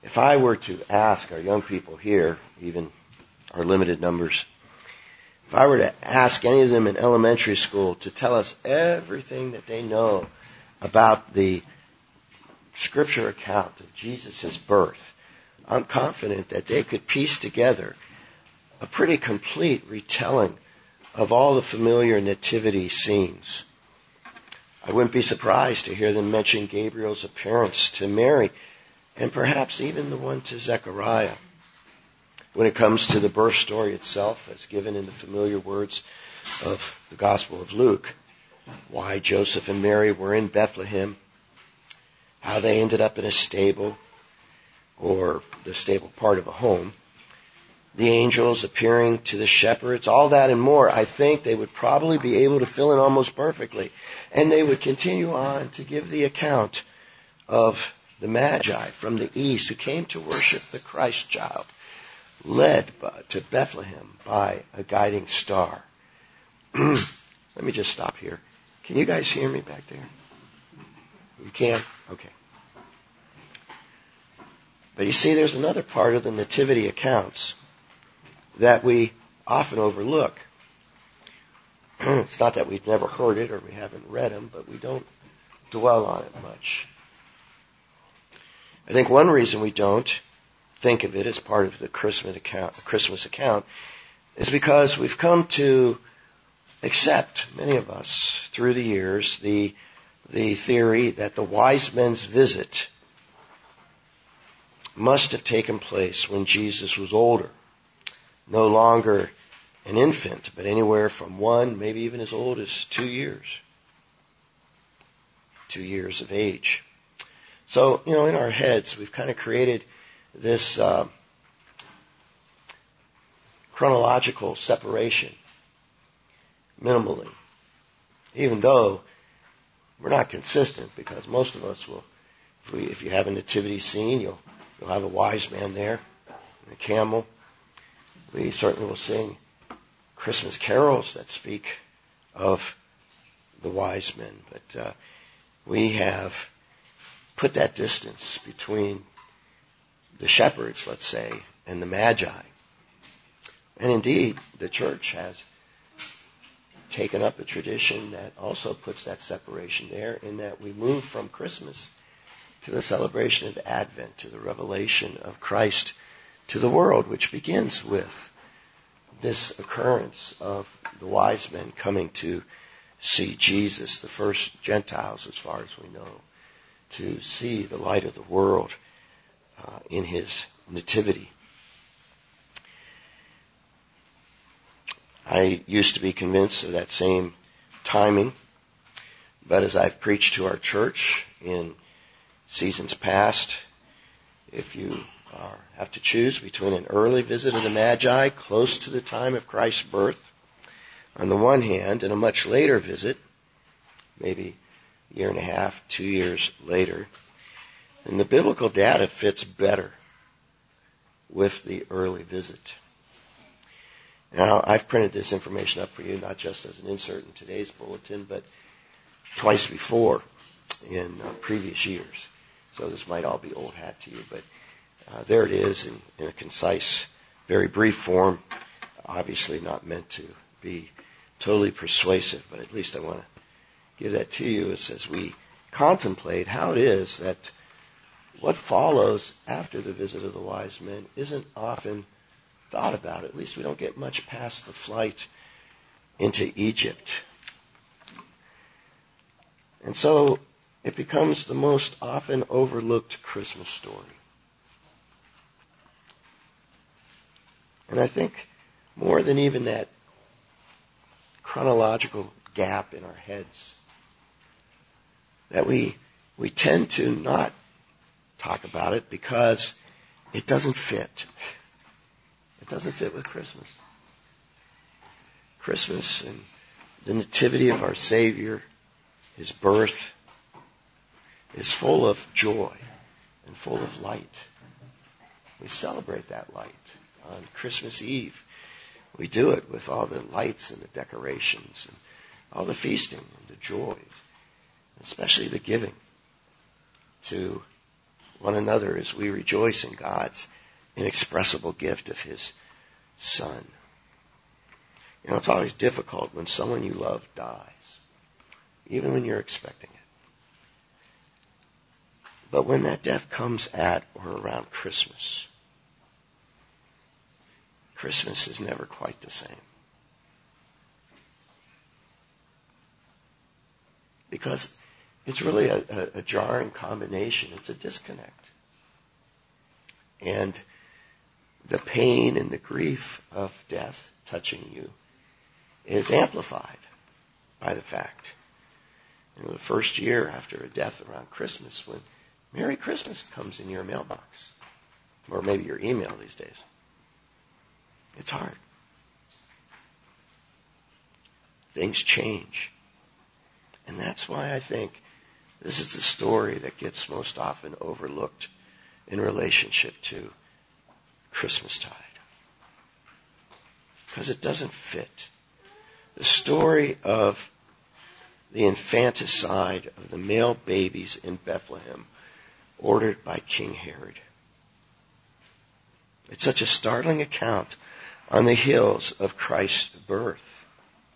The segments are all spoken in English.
If I were to ask our young people here, even our limited numbers, if I were to ask any of them in elementary school to tell us everything that they know about the Scripture account of Jesus' birth, I'm confident that they could piece together a pretty complete retelling of all the familiar nativity scenes. I wouldn't be surprised to hear them mention Gabriel's appearance to Mary, and perhaps even the one to Zechariah. When it comes to the birth story itself, as given in the familiar words of the Gospel of Luke, why Joseph and Mary were in Bethlehem, how they ended up in a stable, or the stable part of a home, the angels appearing to the shepherds, all that and more, I think they would probably be able to fill in almost perfectly. And they would continue on to give the account of the Magi from the east who came to worship the Christ child, led to Bethlehem by a guiding star. Let me just stop here. Can you guys hear me back there? You can? Okay. But you see, there's another part of the nativity accounts that we often overlook. It's not that we've never heard it or we haven't read them, but we don't dwell on it much. I think one reason we don't think of it as part of the Christmas account is because we've come to accept, many of us, through the years, the theory that the wise men's visit must have taken place when Jesus was older, no longer an infant, but anywhere from 1, maybe even as old as 2 years. 2 years of age. So, in our heads, we've kind of created this chronological separation, minimally, even though we're not consistent, because most of us will, if you have a nativity scene, you'll have a wise man there, and a camel. We certainly will sing Christmas carols that speak of the wise men, but we have put that distance between the shepherds, let's say, and the Magi. And indeed, the church has taken up a tradition that also puts that separation there, in that we move from Christmas to the celebration of Advent, to the revelation of Christ to the world, which begins with this occurrence of the wise men coming to see Jesus, the first Gentiles, as far as we know, to see the light of the world in his nativity. I used to be convinced of that same timing, but as I've preached to our church in seasons past, if you have to choose between an early visit of the Magi close to the time of Christ's birth, on the one hand, and a much later visit, maybe a year and a half, 2 years later, then the biblical data fits better with the early visit. Now, I've printed this information up for you, not just as an insert in today's bulletin, but twice before in previous years. So this might all be old hat to you, but there it is in a concise, very brief form, obviously not meant to be totally persuasive, but at least I want to give that to you as we contemplate how it is that what follows after the visit of the wise men isn't often thought about. At least we don't get much past the flight into Egypt. And so it becomes the most often overlooked Christmas story. And I think more than even that chronological gap in our heads, that we tend to not talk about it because it doesn't fit. It doesn't fit with Christmas. Christmas and the nativity of our Savior, his birth, is full of joy and full of light. We celebrate that light on Christmas Eve. We do it with all the lights and the decorations and all the feasting and the joy, especially the giving to one another as we rejoice in God's inexpressible gift of his Son. You know, it's always difficult when someone you love dies, even when you're expecting it. But when that death comes at or around Christmas, Christmas is never quite the same. Because it's really a jarring combination. It's a disconnect. And the pain and the grief of death touching you is amplified by the fact, the first year after a death around Christmas, when Merry Christmas comes in your mailbox, or maybe your email these days, it's hard. Things change. And that's why I think this is the story that gets most often overlooked in relationship to Christmastide. Because it doesn't fit. The story of the infanticide of the male babies in Bethlehem, ordered by King Herod. It's such a startling account on the heels of Christ's birth.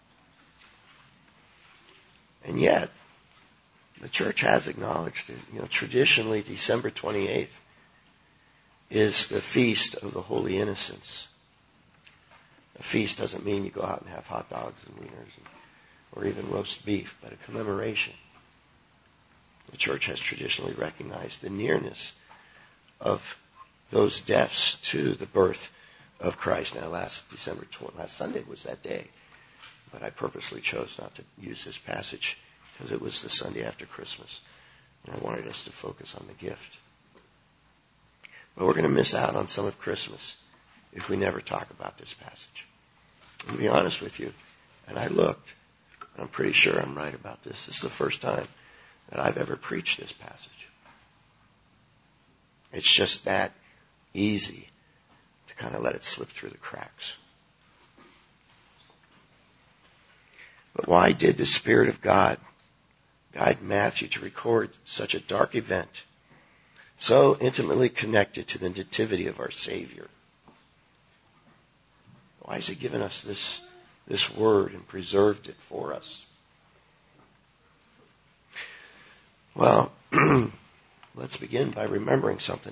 And yet, the church has acknowledged it. Traditionally, December 28th is the feast of the Holy Innocents. A feast doesn't mean you go out and have hot dogs and wieners or even roast beef, but a commemoration. The church has traditionally recognized the nearness of those deaths to the birth of Christ. Now, last Sunday was that day, but I purposely chose not to use this passage because it was the Sunday after Christmas, and I wanted us to focus on the gift. But we're going to miss out on some of Christmas if we never talk about this passage. And to be honest with you, and I looked, and I'm pretty sure I'm right about this. This is the first time that I've ever preached this passage. It's just that easy to kind of let it slip through the cracks. But why did the Spirit of God guide Matthew to record such a dark event, so intimately connected to the nativity of our Savior? Why has he given us this word and preserved it for us? Well, let's begin by remembering something.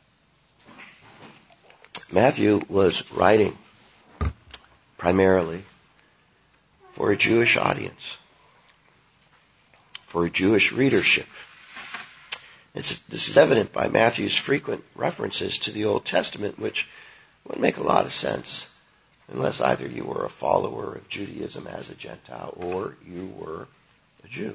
Matthew was writing primarily for a Jewish audience, for a Jewish readership. This is evident by Matthew's frequent references to the Old Testament, which wouldn't make a lot of sense unless either you were a follower of Judaism as a Gentile or you were a Jew.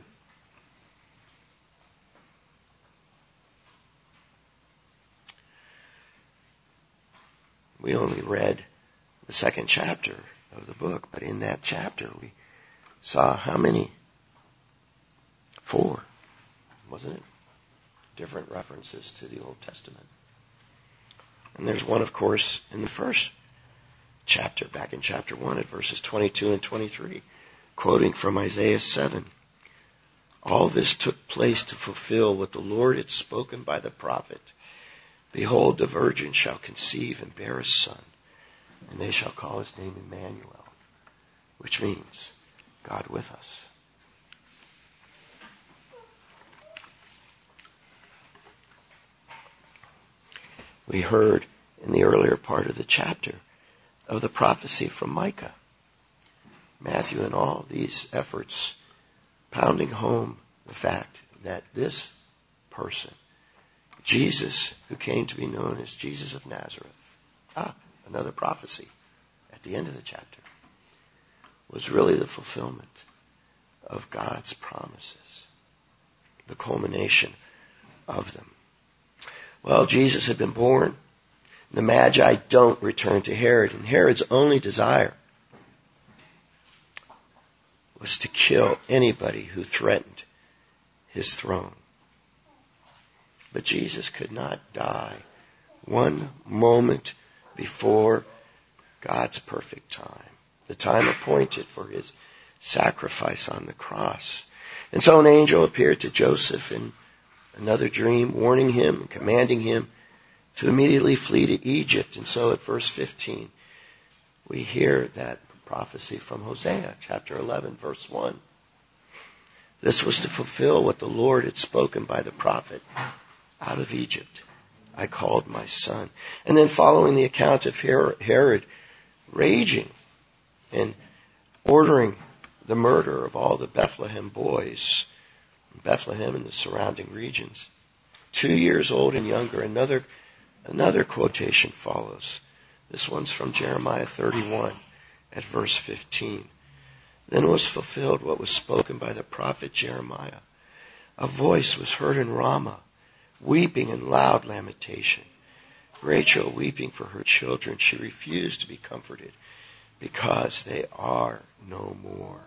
We only read the second chapter of the book, but in that chapter we saw how many? 4, wasn't it? Different references to the Old Testament. And there's one, of course, in the first chapter, back in chapter 1 at verses 22 and 23, quoting from Isaiah 7. All this took place to fulfill what the Lord had spoken by the prophet. Behold, the virgin shall conceive and bear a son, and they shall call his name Emmanuel, which means God with us. We heard in the earlier part of the chapter of the prophecy from Micah. Matthew, in all these efforts, pounding home the fact that this person, Jesus, who came to be known as Jesus of Nazareth, another prophecy at the end of the chapter, was really the fulfillment of God's promises, the culmination of them. Well, Jesus had been born. The Magi don't return to Herod, and Herod's only desire was to kill anybody who threatened his throne. But Jesus could not die one moment before God's perfect time, the time appointed for his sacrifice on the cross. And so an angel appeared to Joseph in another dream, warning him and commanding him to immediately flee to Egypt. And so at verse 15, we hear that prophecy from Hosea, chapter 11, verse 1. This was to fulfill what the Lord had spoken by the prophet. Out of Egypt I called my son. And then following the account of Herod raging and ordering the murder of all the Bethlehem boys, Bethlehem and the surrounding regions. 2 years old and younger, another quotation follows. This one's from Jeremiah 31 at verse 15. Then was fulfilled what was spoken by the prophet Jeremiah. A voice was heard in Ramah, weeping and loud lamentation. Rachel weeping for her children. She refused to be comforted because they are no more.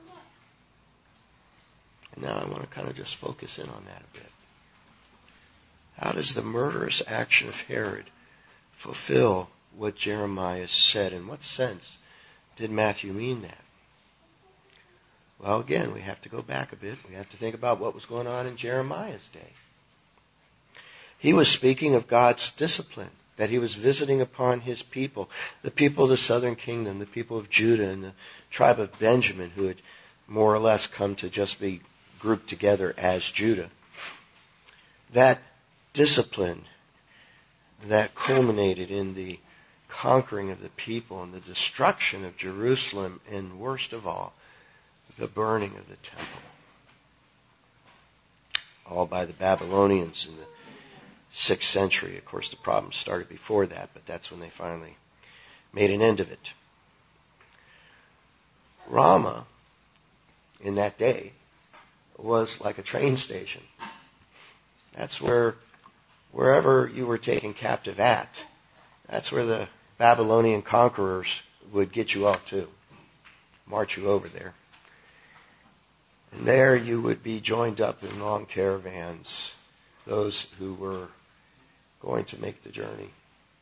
And now I want to kind of just focus in on that a bit. How does the murderous action of Herod fulfill what Jeremiah said? In what sense did Matthew mean that? Well, again, we have to go back a bit. We have to think about what was going on in Jeremiah's day. He was speaking of God's discipline that he was visiting upon his people, the people of the southern kingdom, the people of Judah and the tribe of Benjamin, who had more or less come to just be grouped together as Judah. That discipline that culminated in the conquering of the people and the destruction of Jerusalem, and worst of all, the burning of the temple. All by the Babylonians in the 6th century. Of course, the problem started before that, but that's when they finally made an end of it. Ramah, in that day, was like a train station. That's wherever you were taken captive at, that's where the Babylonian conquerors would get you off to, march you over there. And there you would be joined up in long caravans, those who were going to make the journey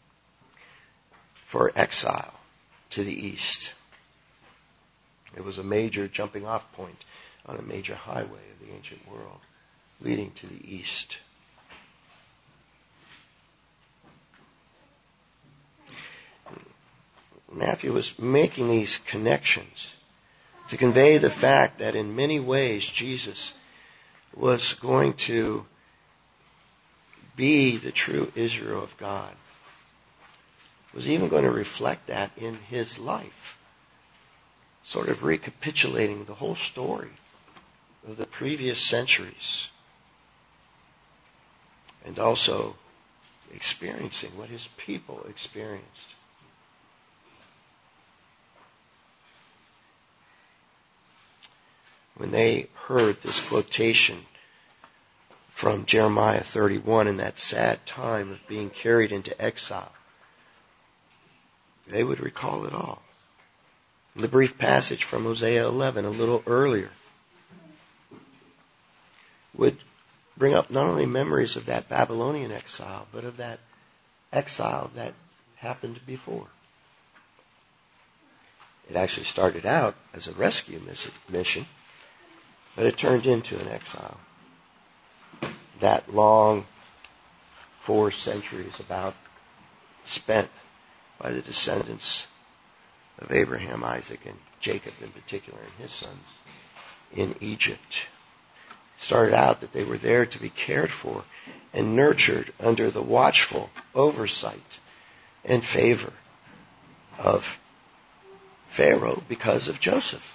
for exile to the east. It was a major jumping off point on a major highway of the ancient world leading to the east. Matthew was making these connections to convey the fact that in many ways Jesus was going to be the true Israel of God. Was even going to reflect that in his life. Sort of recapitulating the whole story of the previous centuries. And also experiencing what his people experienced. When they heard this quotation from Jeremiah 31 in that sad time of being carried into exile, they would recall it all. The brief passage from Hosea 11 a little earlier would bring up not only memories of that Babylonian exile, but of that exile that happened before. It actually started out as a rescue mission, but it turned into an exile. That long 4 centuries about spent by the descendants of Abraham, Isaac, and Jacob in particular, and his sons in Egypt. It started out that they were there to be cared for and nurtured under the watchful oversight and favor of Pharaoh because of Joseph.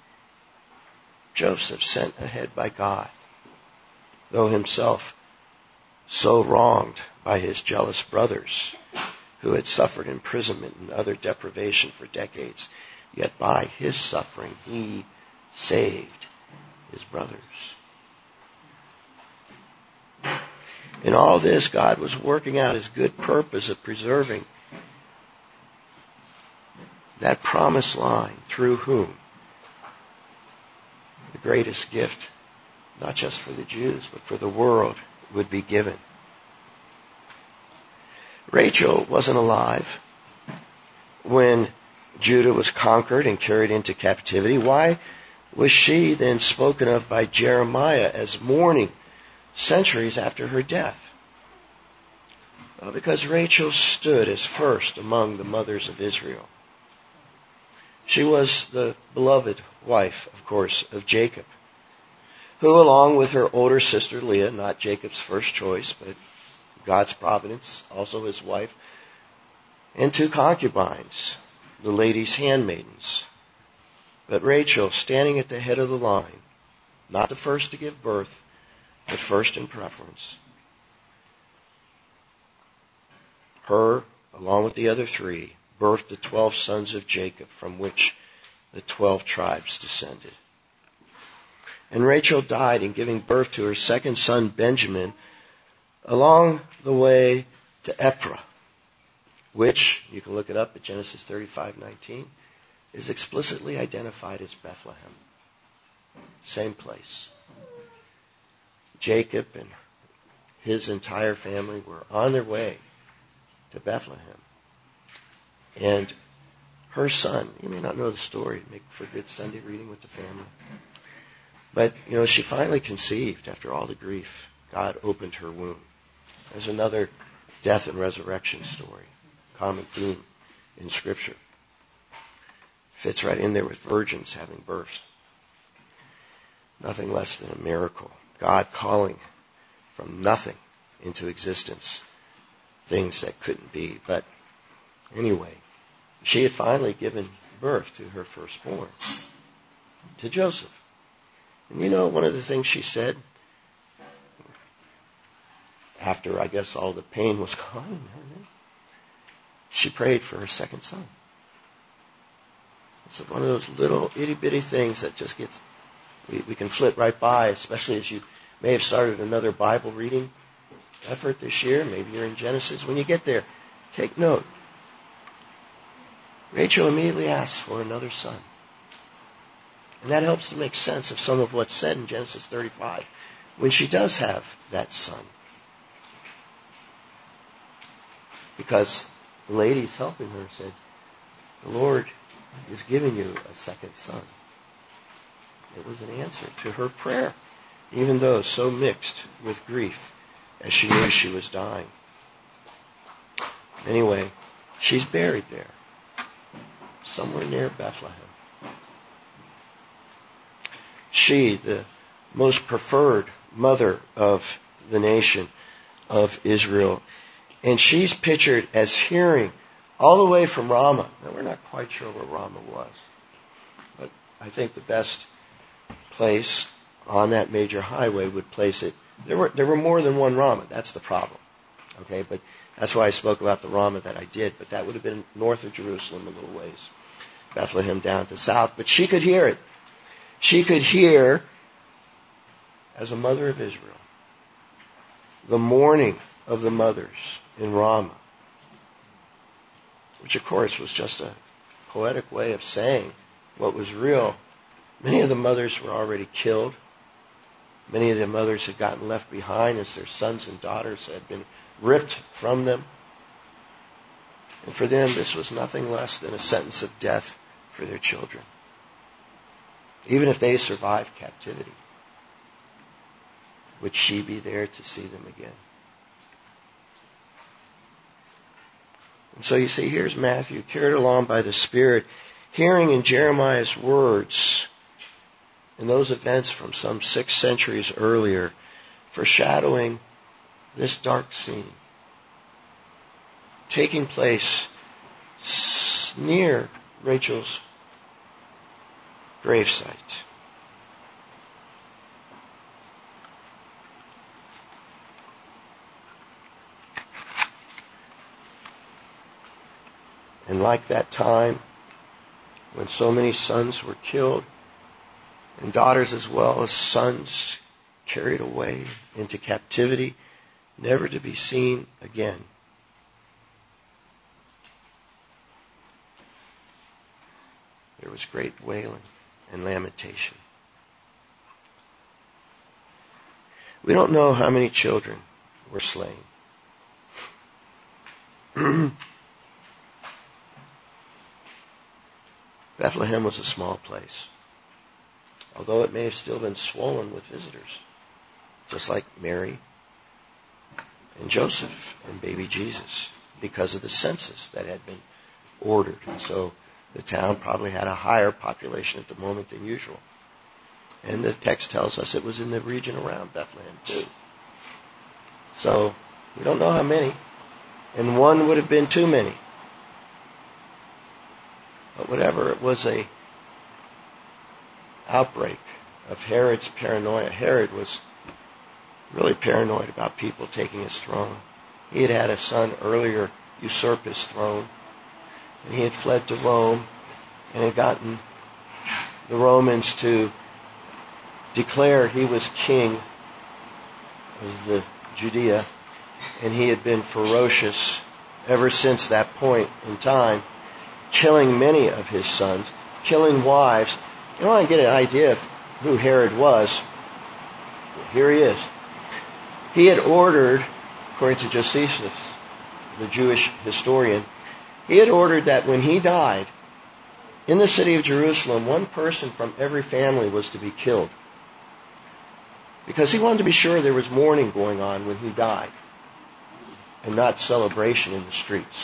Joseph sent ahead by God, though himself so wronged by his jealous brothers who had suffered imprisonment and other deprivation for decades, yet by his suffering he saved his brothers. In all this, God was working out his good purpose of preserving that promised line through whom the greatest gift, not just for the Jews, but for the world, would be given. Rachel wasn't alive when Judah was conquered and carried into captivity. Why was she then spoken of by Jeremiah as mourning centuries after her death? Well, because Rachel stood as first among the mothers of Israel. She was the beloved wife, of course, of Jacob, who, along with her older sister Leah, not Jacob's first choice, but God's providence, also his wife, and 2 concubines, the ladies' handmaidens. But Rachel, standing at the head of the line, not the first to give birth, but first in preference. Her, along with the other 3, birthed the 12 sons of Jacob, from which the 12 tribes descended. And Rachel died in giving birth to her second son, Benjamin, along the way to Ephraim, which, you can look it up at Genesis 35:19, is explicitly identified as Bethlehem. Same place. Jacob and his entire family were on their way to Bethlehem. And her son, you may not know the story, make for good Sunday reading with the family. But, she finally conceived after all the grief. God opened her womb. There's another death and resurrection story, common theme in Scripture. Fits right in there with virgins having birth. Nothing less than a miracle. God calling from nothing into existence things that couldn't be. But anyway, she had finally given birth to her firstborn, to Joseph. And one of the things she said, after, I guess, all the pain was gone, she prayed for her second son. It's one of those little itty-bitty things that just gets, we can flit right by, especially as you may have started another Bible reading effort this year. Maybe you're in Genesis. When you get there, take note. Rachel immediately asks for another son. And that helps to make sense of some of what's said in Genesis 35 when she does have that son. Because the ladies helping her said, the Lord is giving you a second son. It was an answer to her prayer, even though so mixed with grief as she knew she was dying. Anyway, she's buried there, somewhere near Bethlehem. She, the most preferred mother of the nation of Israel. And she's pictured as hearing all the way from Ramah. Now, we're not quite sure where Ramah was, but I think the best place on that major highway would place it. There were more than one Ramah. That's the problem. Okay, but that's why I spoke about the Ramah that I did. But that would have been north of Jerusalem a little ways, Bethlehem down to south. But she could hear it. She could hear, as a mother of Israel, the mourning of the mothers in Ramah, which of course was just a poetic way of saying what was real. Many of the mothers were already killed. Many of the mothers had gotten left behind as their sons and daughters had been ripped from them. And for them, this was nothing less than a sentence of death for their children. Even if they survived captivity, would she be there to see them again? And so you see, here's Matthew, carried along by the Spirit, hearing in Jeremiah's words, in those events from some 6 centuries earlier, foreshadowing this dark scene taking place near Rachel's gravesite. And like that time when so many sons were killed, and daughters as well as sons carried away into captivity, never to be seen again. There was great wailing and lamentation. We don't know how many children were slain. Bethlehem was a small place, although it may have still been swollen with visitors. just like Mary and Joseph and baby Jesus, because of the census that had been ordered. And so the town probably had a higher population at the moment than usual. And the text tells us it was in the region around Bethlehem too. So we don't know how many, and one would have been too many. But whatever, it was a outbreak of Herod's paranoia. Herod was really paranoid about people taking his throne. He had had a son earlier usurp his throne, and he had fled to Rome and had gotten the Romans to declare he was king of the Judea, and he had been ferocious ever since that point in time, killing many of his sons, killing wives. You want to get an idea of who Herod was? Here he is. He had ordered, according to Josephus, the Jewish historian, he had ordered that when he died, in the city of Jerusalem, one person from every family was to be killed. Because he wanted to be sure there was mourning going on when he died, and not celebration in the streets.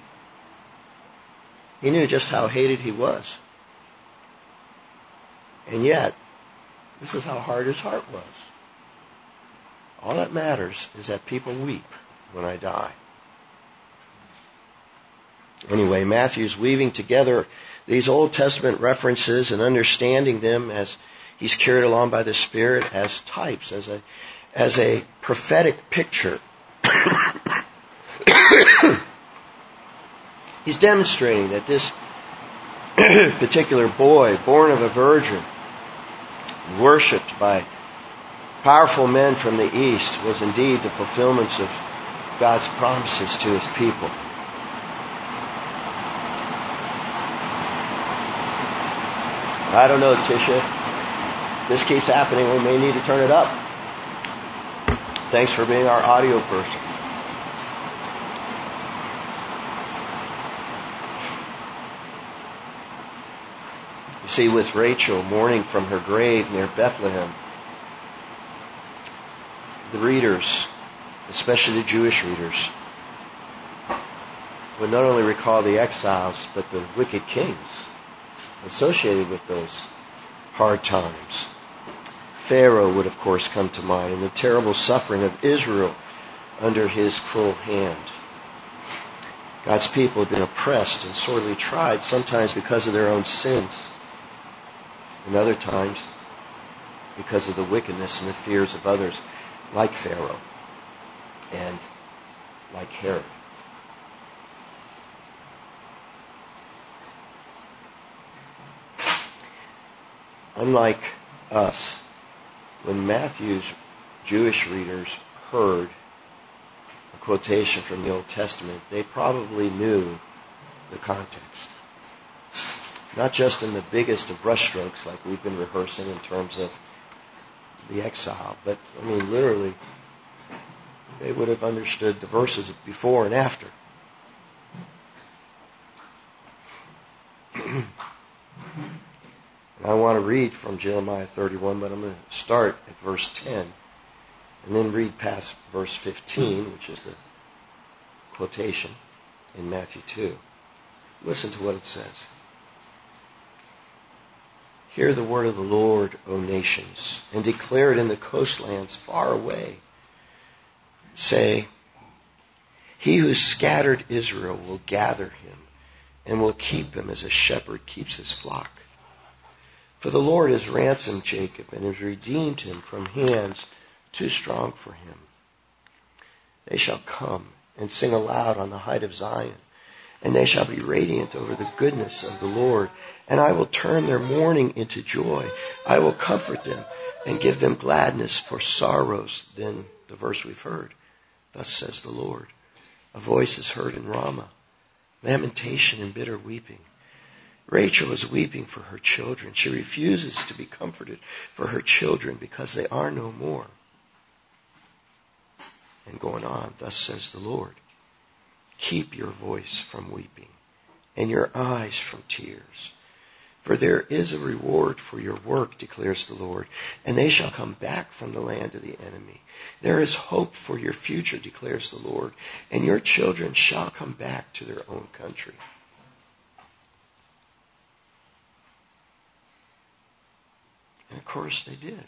He knew just how hated he was. And yet, this is how hard his heart was. All that matters is that people weep when I die. Anyway, Matthew's weaving together these Old Testament references and understanding them as he's carried along by the Spirit as types, as a prophetic picture. He's demonstrating that this particular boy, born of a virgin, worshipped by powerful men from the East, was indeed the fulfillment of God's promises to his people. I don't know, Tisha. If this keeps happening, we may need to turn it up. Thanks for being our audio person. You see, with Rachel mourning from her grave near Bethlehem, the readers, especially the Jewish readers, would not only recall the exiles, but the wicked kings associated with those hard times. Pharaoh would, of course, come to mind, and the terrible suffering of Israel under his cruel hand. God's people had been oppressed and sorely tried, sometimes because of their own sins, and other times because of the wickedness and the fears of others, like Pharaoh and like Herod. Unlike us, when Matthew's Jewish readers heard a quotation from the Old Testament, they probably knew the context. Not just in the biggest of brushstrokes like we've been rehearsing in terms of the exile, but, literally, they would have understood the verses before and after. I want to read from Jeremiah 31, but I'm going to start at verse 10 and then read past verse 15, which is the quotation in Matthew 2. Listen to what it says. Hear the word of the Lord, O nations, and declare it in the coastlands far away. Say, he who scattered Israel will gather him and will keep him as a shepherd keeps his flock. For the Lord has ransomed Jacob and has redeemed him from hands too strong for him. They shall come and sing aloud on the height of Zion, and they shall be radiant over the goodness of the Lord. And I will turn their mourning into joy. I will comfort them and give them gladness for sorrows. Then the verse we've heard. Thus says the Lord. A voice is heard in Ramah, lamentation and bitter weeping. Rachel is weeping for her children. She refuses to be comforted for her children because they are no more. And going on, thus says the Lord. Keep your voice from weeping and your eyes from tears. For there is a reward for your work, declares the Lord, and they shall come back from the land of the enemy. There is hope for your future, declares the Lord, and your children shall come back to their own country. And of course they did.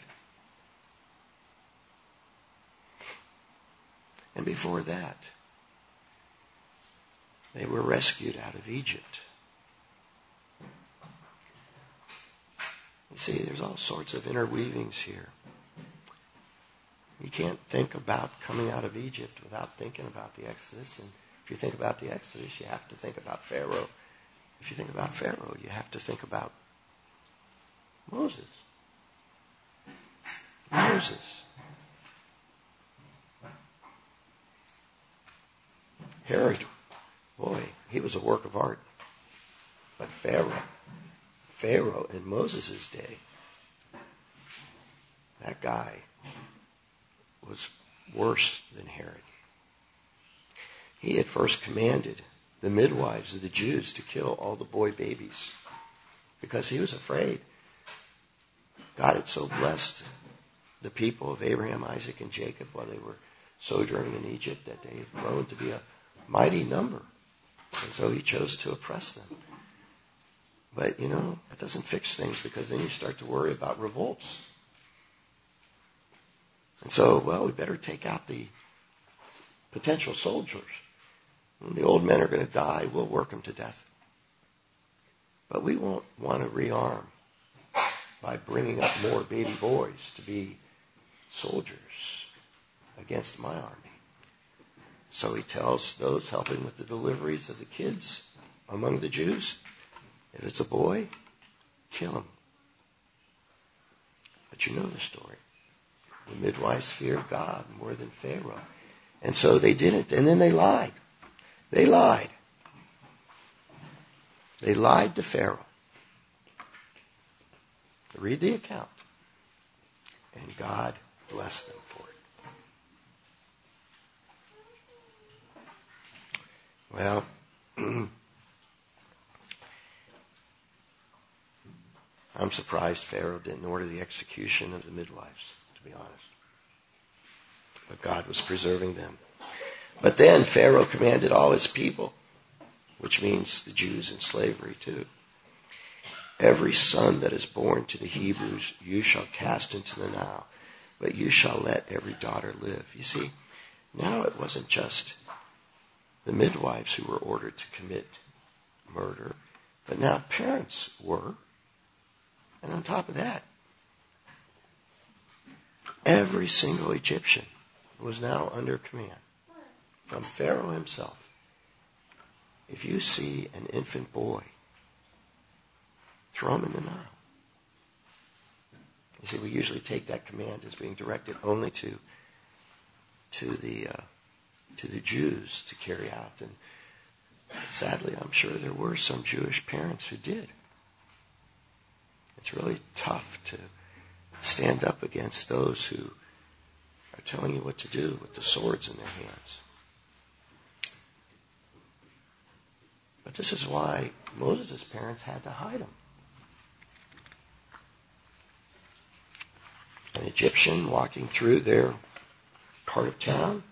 And before that, they were rescued out of Egypt. You see, there's all sorts of interweavings here. You can't think about coming out of Egypt without thinking about the Exodus. And if you think about the Exodus, you have to think about Pharaoh. If you think about Pharaoh, you have to think about Moses. Moses. Herod, boy, he was a work of art. But Pharaoh in Moses' day, that guy was worse than Herod. He had first commanded the midwives of the Jews to kill all the boy babies because he was afraid. God had so blessed the people of Abraham, Isaac, and Jacob while they were sojourning in Egypt that they had grown to be a mighty number. And so he chose to oppress them. But, that doesn't fix things because then you start to worry about revolts. And so, we better take out the potential soldiers. When the old men are going to die, we'll work them to death. But we won't want to rearm by bringing up more baby boys to be soldiers against my army. So he tells those helping with the deliveries of the kids among the Jews, if it's a boy, kill him. But you know the story. The midwives feared God more than Pharaoh. And so they didn't. And then they lied. They lied. They lied to Pharaoh. Read the account. And God blessed them for it. Well, I'm surprised Pharaoh didn't order the execution of the midwives, to be honest. But God was preserving them. But then Pharaoh commanded all his people, which means the Jews in slavery too. Every son that is born to the Hebrews you shall cast into the Nile, but you shall let every daughter live. You see, now it wasn't just the midwives who were ordered to commit murder, but now parents were. And on top of that, every single Egyptian was now under command from Pharaoh himself. If you see an infant boy, throw him in the Nile. You see, we usually take that command as being directed only to the Jews to carry out. And sadly, I'm sure there were some Jewish parents who did. It's really tough to stand up against those who are telling you what to do with the swords in their hands. But this is why Moses' parents had to hide him. An Egyptian walking through their part of town,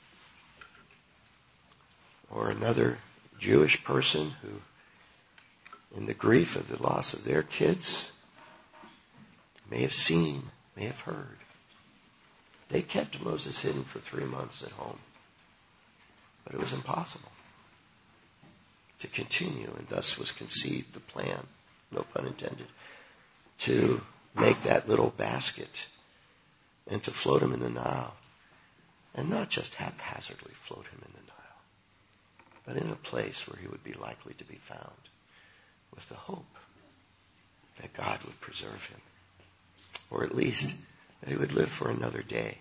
or another Jewish person who, in the grief of the loss of their kids, may have seen, may have heard. They kept Moses hidden for 3 months at home. But it was impossible to continue, and thus was conceived the plan, no pun intended, to make that little basket and to float him in the Nile. And not just haphazardly float him in the Nile, but in a place where he would be likely to be found, with the hope that God would preserve him, or at least that he would live for another day.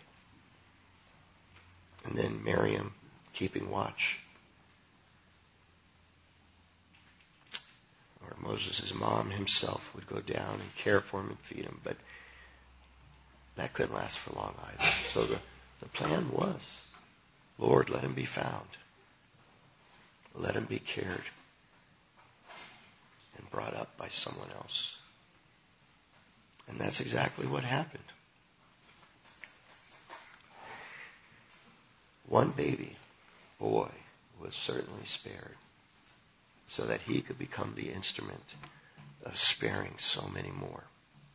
And then Miriam keeping watch, or Moses' mom himself would go down and care for him and feed him, but that couldn't last for long either. So the plan was, Lord, let him be found. Let him be cared. And brought up by someone else. And that's exactly what happened. One baby boy was certainly spared so that he could become the instrument of sparing so many more.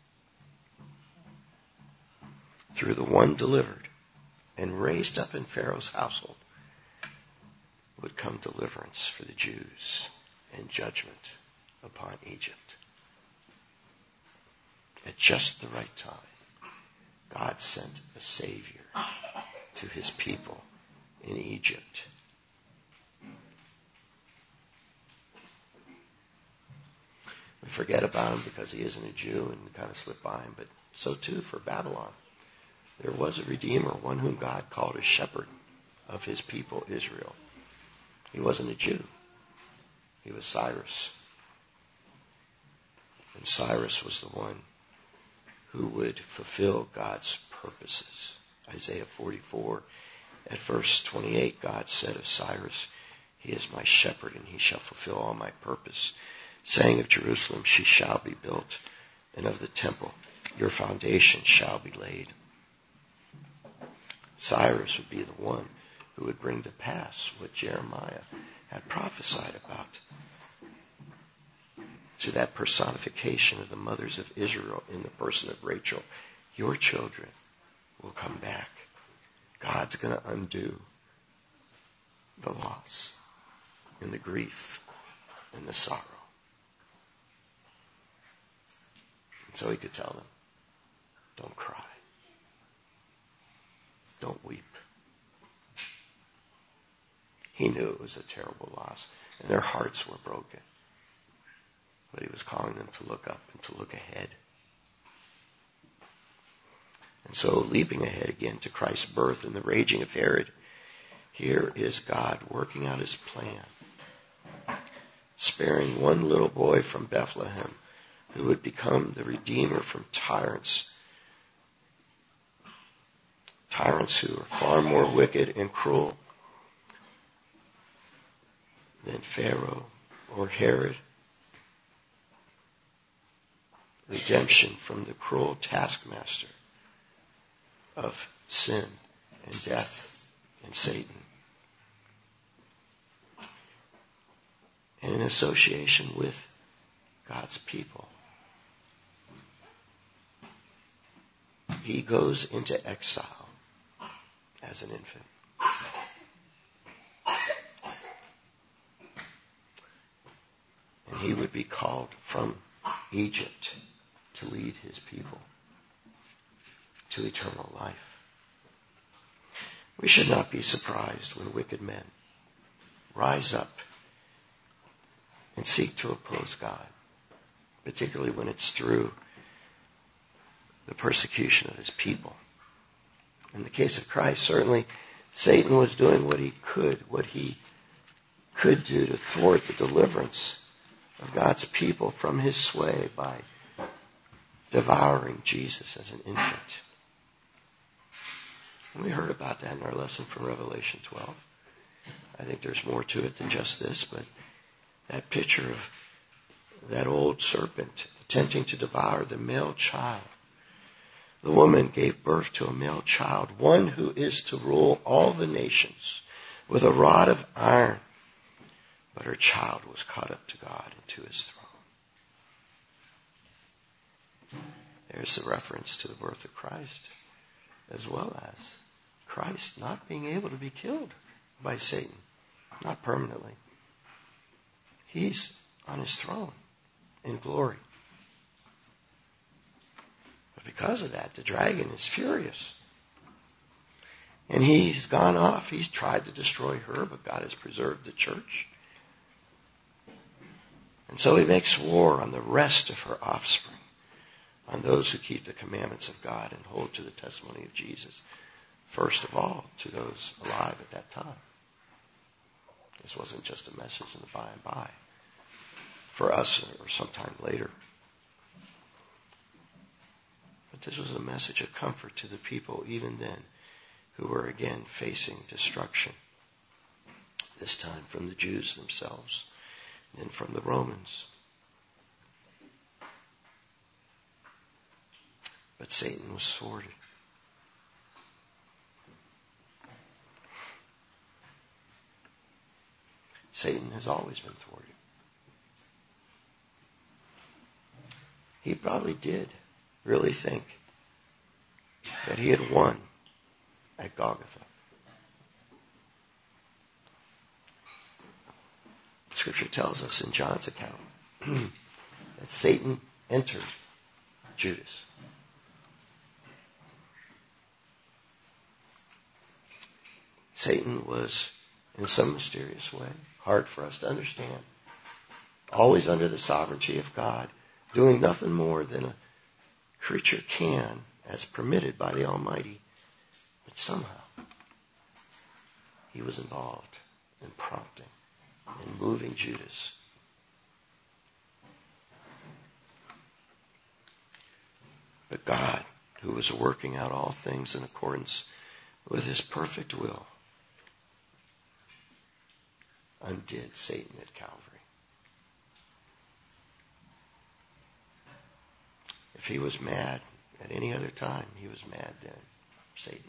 Through the one delivered and raised up in Pharaoh's household would come deliverance for the Jews and judgment upon Egypt. At just the right time, God sent a Savior to his people in Egypt. We forget about him because he isn't a Jew and we kind of slip by him, but so too for Babylon. There was a Redeemer, one whom God called a shepherd of his people Israel. He wasn't a Jew. He was Cyrus. And Cyrus was the one who would fulfill God's purposes. Isaiah 44, at verse 28, God said of Cyrus, "He is my shepherd, and he shall fulfill all my purpose. Saying of Jerusalem, she shall be built, and of the temple, your foundation shall be laid." Cyrus would be the one who would bring to pass what Jeremiah had prophesied about. To that personification of the mothers of Israel in the person of Rachel, your children will come back. God's going to undo the loss and the grief and the sorrow. And so he could tell them, don't cry. Don't weep. He knew it was a terrible loss, and their hearts were broken. But he was calling them to look up and to look ahead. And so, leaping ahead again to Christ's birth and the raging of Herod, here is God working out his plan, sparing one little boy from Bethlehem who would become the Redeemer from tyrants who are far more wicked and cruel than Pharaoh or Herod. Redemption from the cruel taskmaster of sin and death and Satan. And in association with God's people. He goes into exile as an infant. And he would be called from Egypt to lead his people to eternal life. We should not be surprised when wicked men rise up and seek to oppose God, particularly when it's through the persecution of his people. In the case of Christ, certainly Satan was doing what he could do to thwart the deliverance of God's people from his sway by devouring Jesus as an infant. And we heard about that in our lesson from Revelation 12. I think there's more to it than just this, but that picture of that old serpent attempting to devour the male child. The woman gave birth to a male child, one who is to rule all the nations with a rod of iron. But her child was caught up to God and to his throne. There's the reference to the birth of Christ, as well as Christ not being able to be killed by Satan, not permanently. He's on his throne in glory. But because of that, the dragon is furious. And he's gone off. He's tried to destroy her, but God has preserved the church. And so he makes war on the rest of her offspring, on those who keep the commandments of God and hold to the testimony of Jesus. First of all, to those alive at that time. This wasn't just a message in the by and by for us or sometime later. But this was a message of comfort to the people even then who were again facing destruction. This time from the Jews themselves, then from the Romans. But Satan was thwarted. Satan has always been thwarted. He probably did really think that he had won at Golgotha. Scripture tells us in John's account that Satan entered Judas. Satan was, in some mysterious way, hard for us to understand, always under the sovereignty of God, doing nothing more than a creature can as permitted by the Almighty. But somehow, he was involved in prompting and moving Judas. But God, who was working out all things in accordance with his perfect will, undid Satan at Calvary. If he was mad at any other time, he was mad then. Satan,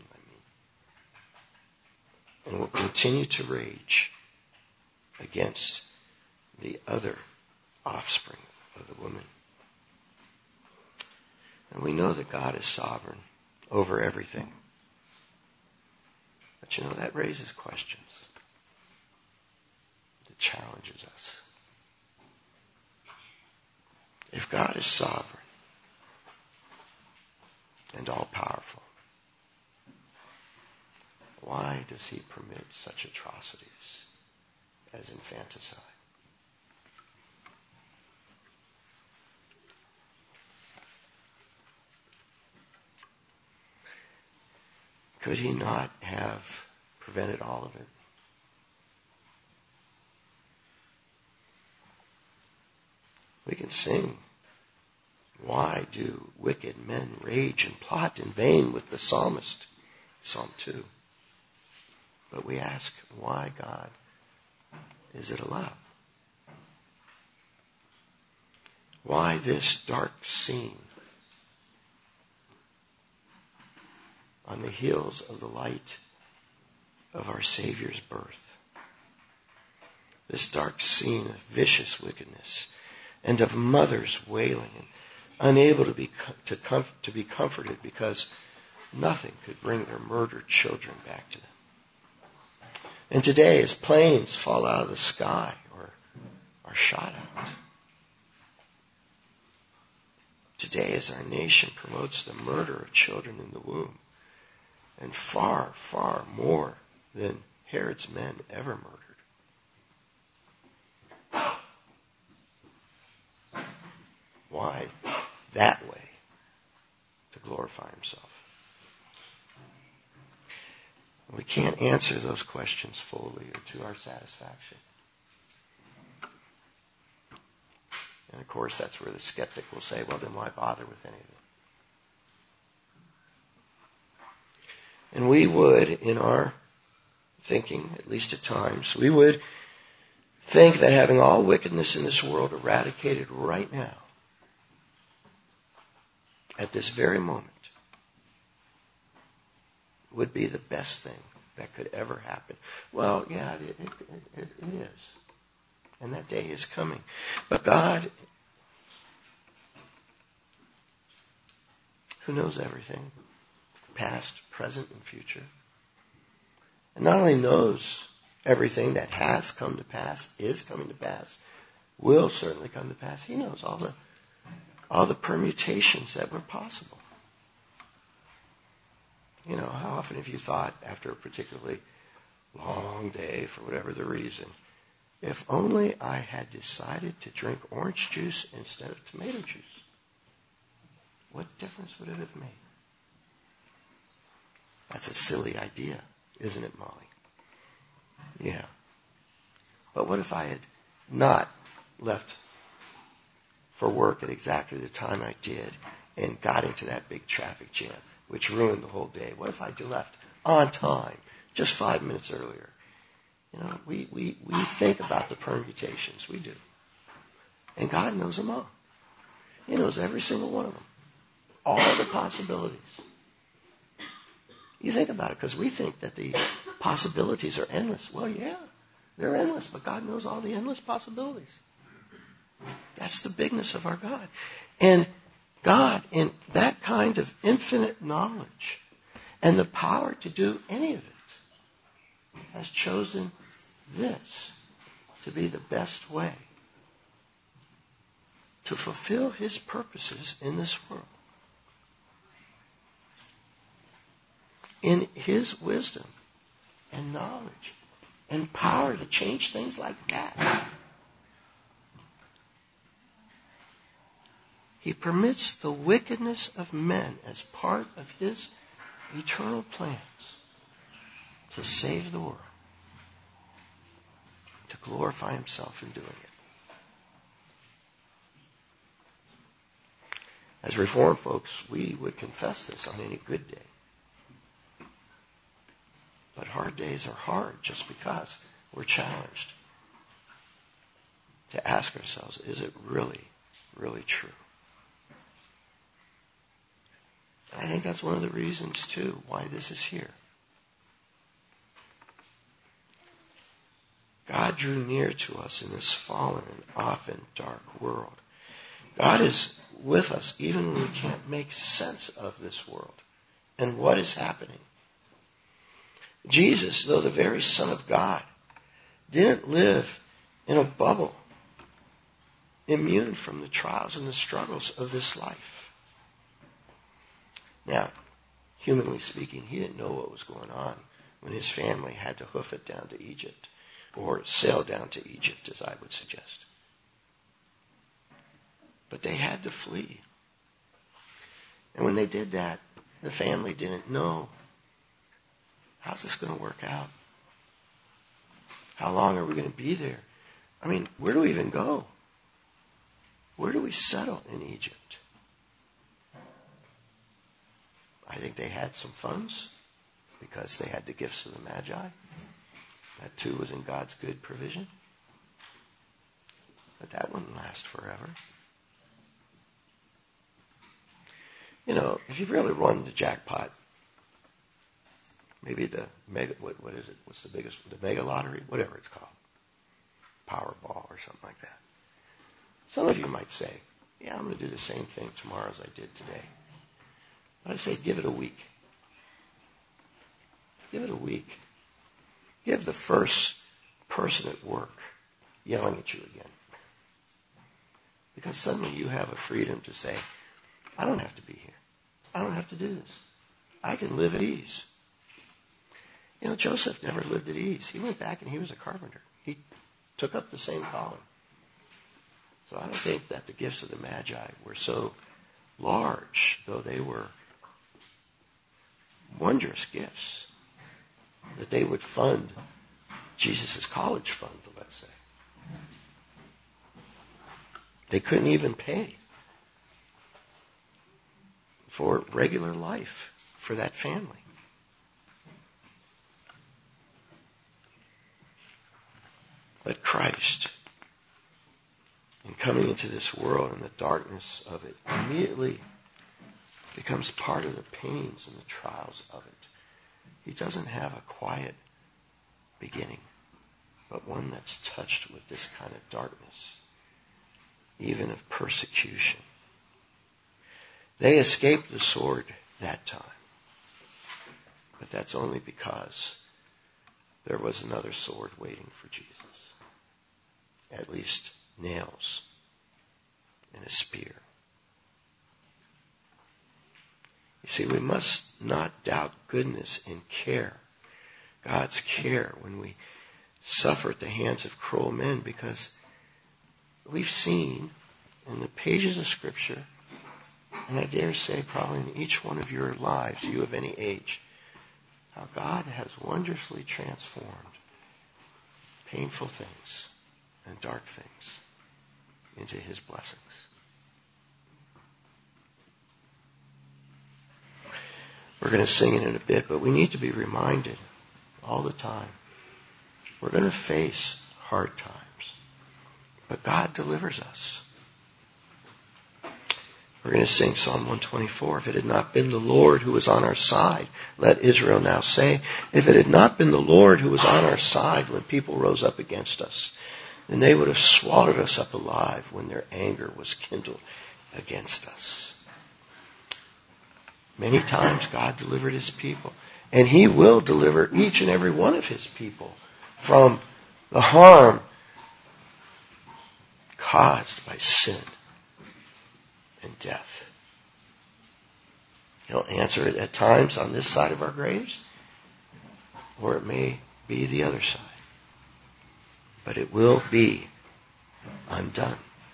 and will continue to rage against the other offspring of the woman. And we know that God is sovereign over everything. But that raises questions. It challenges us. If God is sovereign and all-powerful, why does he permit such atrocities as infanticide? Could he not have prevented all of it? We can sing, "Why do wicked men rage and plot in vain?" with the psalmist, Psalm 2. But we ask, why, God, is it allowed? Why this dark scene on the heels of the light of our Savior's birth? This dark scene of vicious wickedness and of mothers wailing and unable to be comforted because nothing could bring their murdered children back to them. And today, as planes fall out of the sky or are shot out, today, as our nation promotes the murder of children in the womb, and far, far more than Herod's men ever murdered. Why that way? To glorify himself. We can't answer those questions fully or to our satisfaction. And of course, that's where the skeptic will say, well, then why bother with any of it? And we would, in our thinking, at least at times, we would think that having all wickedness in this world eradicated right now, at this very moment, would be the best thing that could ever happen. Well, yeah, it is. And that day is coming. But God, who knows everything, past, present, and future, and not only knows everything that has come to pass, is coming to pass, will certainly come to pass, he knows all the permutations that were possible. How often have you thought, after a particularly long day, for whatever the reason, if only I had decided to drink orange juice instead of tomato juice, what difference would it have made? That's a silly idea, isn't it, Molly? Yeah. But what if I had not left for work at exactly the time I did and got into that big traffic jam, which ruined the whole day? What if I had left on time, just 5 minutes earlier? We think about the permutations. We do. And God knows them all. He knows every single one of them. all the possibilities. You think about it, because we think that the possibilities are endless. Well, yeah, they're endless, but God knows all the endless possibilities. That's the bigness of our God. And God, in that kind of infinite knowledge and the power to do any of it, has chosen this to be the best way to fulfill his purposes in this world. In his wisdom and knowledge and power to change things like that, he permits the wickedness of men as part of his eternal plans to save the world, to glorify himself in doing it. As Reformed folks, we would confess this on any good day. But hard days are hard just because we're challenged to ask ourselves, is it really, really true? I think that's one of the reasons, too, why this is here. God drew near to us in this fallen and often dark world. God is with us even when we can't make sense of this world and what is happening. Jesus, though the very Son of God, didn't live in a bubble, immune from the trials and the struggles of this life. Now, humanly speaking, he didn't know what was going on when his family had to hoof it down to Egypt, or sail down to Egypt, as I would suggest. But they had to flee. And when they did that, the family didn't know, how's this going to work out? How long are we going to be there? I mean, where do we even go? Where do we settle in Egypt? I think they had some funds because they had the gifts of the Magi. That too was in God's good provision. But that wouldn't last forever. You know, if you've really won the jackpot, maybe the mega, what is it? What's the biggest? The mega lottery? Whatever it's called. Powerball or something like that. Some of you might say, yeah, I'm going to do the same thing tomorrow as I did today. But I say, give it a week. Give it a week. Give the first person at work yelling at you again. Because suddenly you have a freedom to say, I don't have to be here. I don't have to do this. I can live at ease. You know, Joseph never lived at ease. He went back and he was a carpenter. He took up the same calling. So I don't think that the gifts of the Magi were so large, though they were wondrous gifts, that they would fund Jesus' college fund, let's say. They couldn't even pay for regular life for that family. But Christ, in coming into this world and the darkness of it, immediately becomes part of the pains and the trials of it. He doesn't have a quiet beginning, but one that's touched with this kind of darkness, even of persecution. They escaped the sword that time, but that's only because there was another sword waiting for Jesus. At least nails and a spear. You see, we must not doubt goodness and care, God's care, when we suffer at the hands of cruel men, because we've seen in the pages of Scripture, and I dare say probably in each one of your lives, you of any age, how God has wondrously transformed painful things and dark things into his blessings. We're going to sing it in a bit, but we need to be reminded all the time. We're going to face hard times, but God delivers us. We're going to sing Psalm 124. If it had not been the Lord who was on our side, let Israel now say, if it had not been the Lord who was on our side when people rose up against us, then they would have swallowed us up alive when their anger was kindled against us. Many times God delivered his people, and he will deliver each and every one of his people from the harm caused by sin and death. He'll answer it at times on this side of our graves, or it may be the other side. But it will be undone.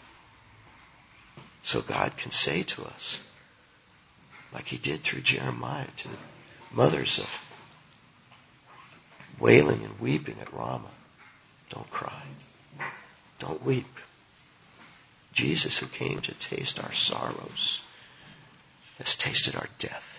So God can say to us, like he did through Jeremiah to the mothers of wailing and weeping at Ramah, don't cry, don't weep. Jesus, who came to taste our sorrows, has tasted our death.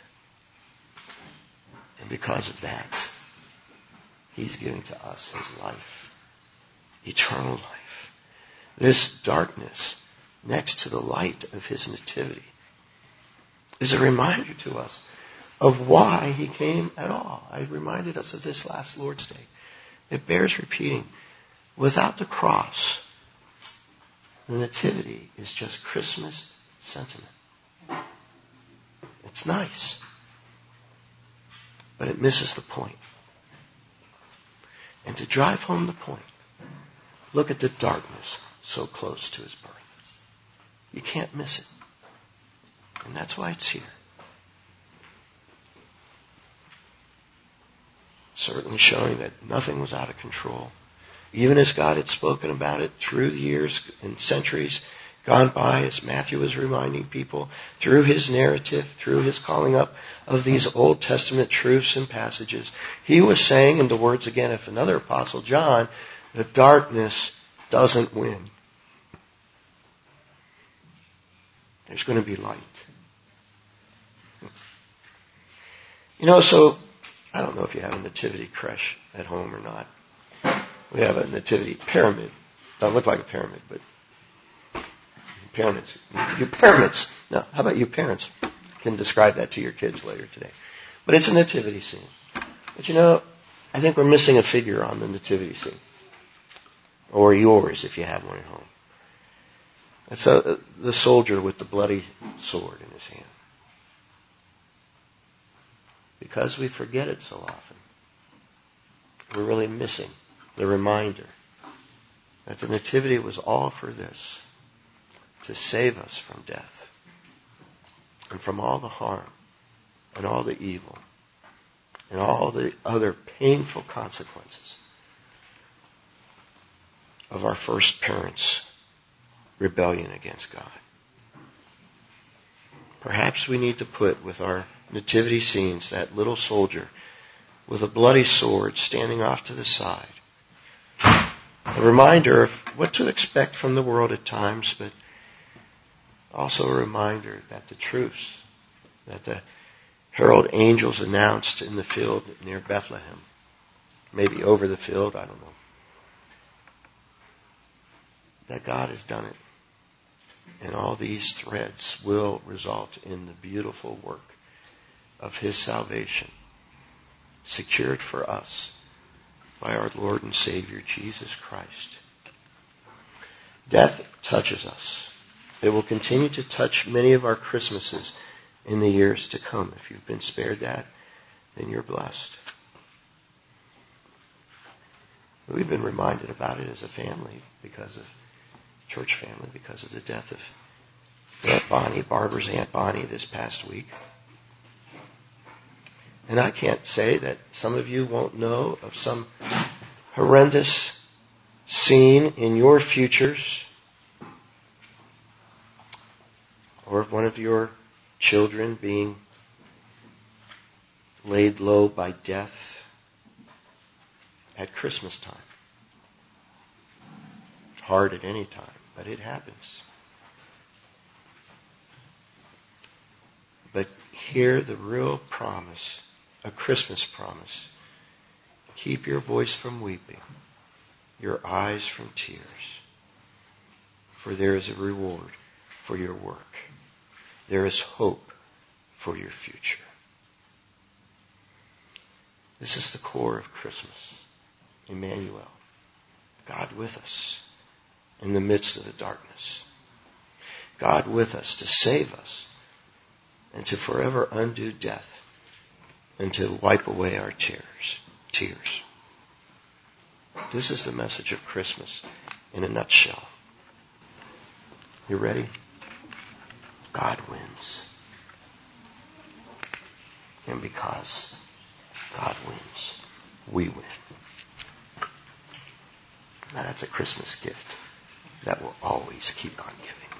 And because of that, he's giving to us his life, eternal life. This darkness next to the light of his nativity is a reminder to us of why he came at all. I reminded us of this last Lord's Day. It bears repeating. Without the cross, the nativity is just Christmas sentiment. It's nice, but it misses the point. And to drive home the point, look at the darkness so close to his birth. You can't miss it. And that's why it's here. Certainly showing that nothing was out of control. Even as God had spoken about it through the years and centuries gone by, as Matthew was reminding people, through his narrative, through his calling up of these Old Testament truths and passages, he was saying, in the words again of another apostle, John, that darkness doesn't win. There's going to be light. So I don't know if you have a nativity creche at home or not. We have a nativity pyramid. Doesn't look like a pyramid, but pyramids. Your pyramids. Now, how about you parents? Can describe that to your kids later today. But it's a nativity scene. But I think we're missing a figure on the nativity scene. Or yours, if you have one at home. It's the soldier with the bloody sword in his hand. Because we forget it so often, we're really missing the reminder that the nativity was all for this, to save us from death and from all the harm and all the evil and all the other painful consequences of our first parents' rebellion against God. Perhaps we need to put with our nativity scenes that little soldier with a bloody sword standing off to the side. A reminder of what to expect from the world at times, but also a reminder that the truths that the herald angels announced in the field near Bethlehem, maybe over the field, I don't know, that God has done it. And all these threads will result in the beautiful work of his salvation, secured for us by our Lord and Savior, Jesus Christ. Death touches us. It will continue to touch many of our Christmases in the years to come. If you've been spared that, then you're blessed. We've been reminded about it as a family because of church family, because of the death of Aunt Bonnie, Barbara's Aunt Bonnie, this past week. And I can't say that some of you won't know of some horrendous scene in your futures, or of one of your children being laid low by death at Christmas time. It's hard at any time, but it happens. But hear the real promise, a Christmas promise. Keep your voice from weeping, your eyes from tears, for there is a reward for your work There is hope for your future. This is the core of Christmas. Emmanuel, God with us in the midst of the darkness. God with us to save us and to forever undo death and to wipe away our tears. This is the message of Christmas in a nutshell. You ready? God wins. And because God wins, we win. Now that's a Christmas gift that will always keep on giving.